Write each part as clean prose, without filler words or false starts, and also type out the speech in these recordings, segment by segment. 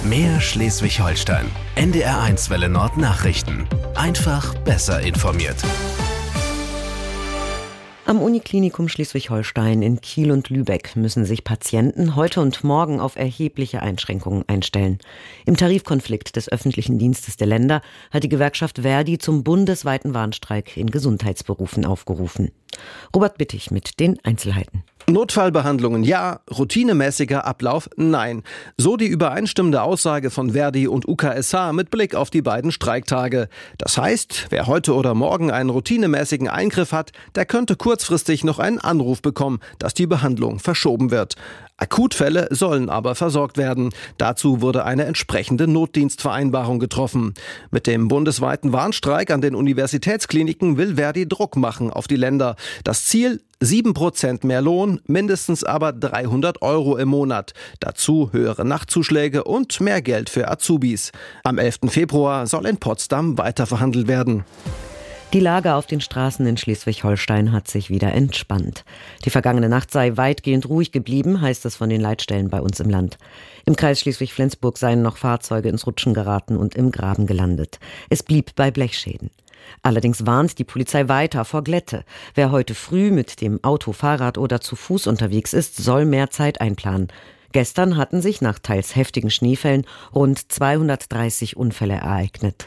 Mehr Schleswig-Holstein. NDR1 Welle Nord Nachrichten. Einfach besser informiert. Am Uniklinikum Schleswig-Holstein in Kiel und Lübeck müssen sich Patienten heute und morgen auf erhebliche Einschränkungen einstellen. Im Tarifkonflikt des öffentlichen Dienstes der Länder hat die Gewerkschaft ver.di zum bundesweiten Warnstreik in Gesundheitsberufen aufgerufen. Robert Bittig mit den Einzelheiten. Notfallbehandlungen ja, routinemäßiger Ablauf nein. So die übereinstimmende Aussage von ver.di und UKSH mit Blick auf die beiden Streiktage. Das heißt, wer heute oder morgen einen routinemäßigen Eingriff hat, der könnte kurzfristig noch einen Anruf bekommen, dass die Behandlung verschoben wird. Akutfälle sollen aber versorgt werden. Dazu wurde eine entsprechende Notdienstvereinbarung getroffen. Mit dem bundesweiten Warnstreik an den Universitätskliniken will ver.di Druck machen auf die Länder. Das Ziel: 7% mehr Lohn, mindestens aber 300 € im Monat. Dazu höhere Nachtzuschläge und mehr Geld für Azubis. Am 11. Februar soll in Potsdam weiterverhandelt werden. Die Lage auf den Straßen in Schleswig-Holstein hat sich wieder entspannt. Die vergangene Nacht sei weitgehend ruhig geblieben, heißt es von den Leitstellen bei uns im Land. Im Kreis Schleswig-Flensburg seien noch Fahrzeuge ins Rutschen geraten und im Graben gelandet. Es blieb bei Blechschäden. Allerdings warnt die Polizei weiter vor Glätte. Wer heute früh mit dem Auto, Fahrrad oder zu Fuß unterwegs ist, soll mehr Zeit einplanen. Gestern hatten sich nach teils heftigen Schneefällen rund 230 Unfälle ereignet.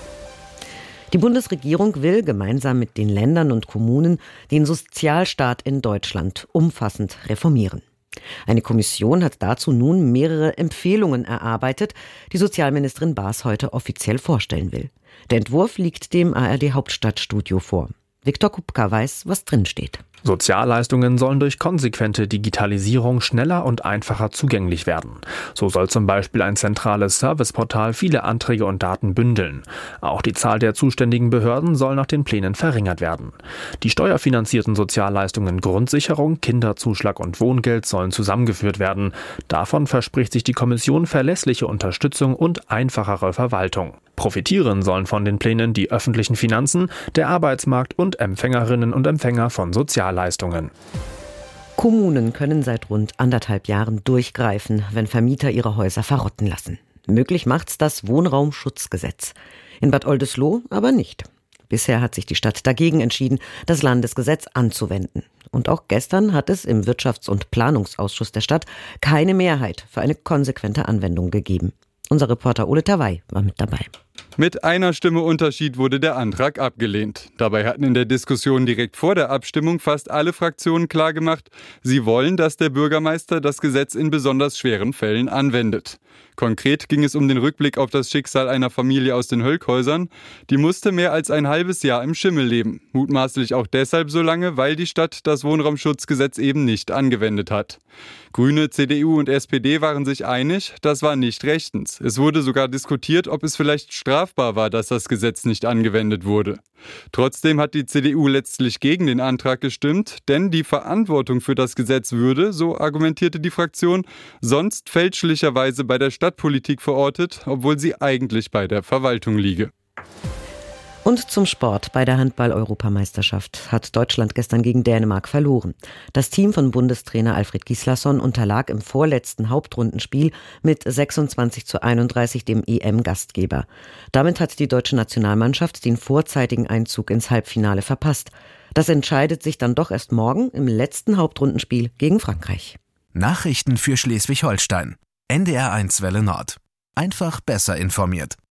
Die Bundesregierung will gemeinsam mit den Ländern und Kommunen den Sozialstaat in Deutschland umfassend reformieren. Eine Kommission hat dazu nun mehrere Empfehlungen erarbeitet, die Sozialministerin Baas heute offiziell vorstellen will. Der Entwurf liegt dem ARD-Hauptstadtstudio vor. Viktor Kupka weiß, was drinsteht. Sozialleistungen sollen durch konsequente Digitalisierung schneller und einfacher zugänglich werden. So soll zum Beispiel ein zentrales Serviceportal viele Anträge und Daten bündeln. Auch die Zahl der zuständigen Behörden soll nach den Plänen verringert werden. Die steuerfinanzierten Sozialleistungen Grundsicherung, Kinderzuschlag und Wohngeld sollen zusammengeführt werden. Davon verspricht sich die Kommission verlässliche Unterstützung und einfachere Verwaltung. Profitieren sollen von den Plänen die öffentlichen Finanzen, der Arbeitsmarkt und Empfängerinnen und Empfänger von Sozialleistungen. Kommunen können seit rund 1,5 Jahren durchgreifen, wenn Vermieter ihre Häuser verrotten lassen. Möglich macht's das Wohnraumschutzgesetz. In Bad Oldesloe aber nicht. Bisher hat sich die Stadt dagegen entschieden, das Landesgesetz anzuwenden. Und auch gestern hat es im Wirtschafts- und Planungsausschuss der Stadt keine Mehrheit für eine konsequente Anwendung gegeben. Unser Reporter Ole Tawai war mit dabei. Mit einer Stimme Unterschied wurde der Antrag abgelehnt. Dabei hatten in der Diskussion direkt vor der Abstimmung fast alle Fraktionen klargemacht, sie wollen, dass der Bürgermeister das Gesetz in besonders schweren Fällen anwendet. Konkret ging es um den Rückblick auf das Schicksal einer Familie aus den Hölkhäusern. Die musste mehr als ein halbes Jahr im Schimmel leben. Mutmaßlich auch deshalb so lange, weil die Stadt das Wohnraumschutzgesetz eben nicht angewendet hat. Grüne, CDU und SPD waren sich einig, das war nicht rechtens. Es wurde sogar diskutiert, ob es vielleicht strafbar war, dass das Gesetz nicht angewendet wurde. Trotzdem hat die CDU letztlich gegen den Antrag gestimmt, denn die Verantwortung für das Gesetz würde, so argumentierte die Fraktion, sonst fälschlicherweise bei der Stadtpolitik verortet, obwohl sie eigentlich bei der Verwaltung liege. Und zum Sport. Bei der Handball-Europameisterschaft hat Deutschland gestern gegen Dänemark verloren. Das Team von Bundestrainer Alfred Gislason unterlag im vorletzten Hauptrundenspiel mit 26:31 dem EM-Gastgeber. Damit hat die deutsche Nationalmannschaft den vorzeitigen Einzug ins Halbfinale verpasst. Das entscheidet sich dann doch erst morgen im letzten Hauptrundenspiel gegen Frankreich. Nachrichten für Schleswig-Holstein. NDR1 Welle Nord. Einfach besser informiert.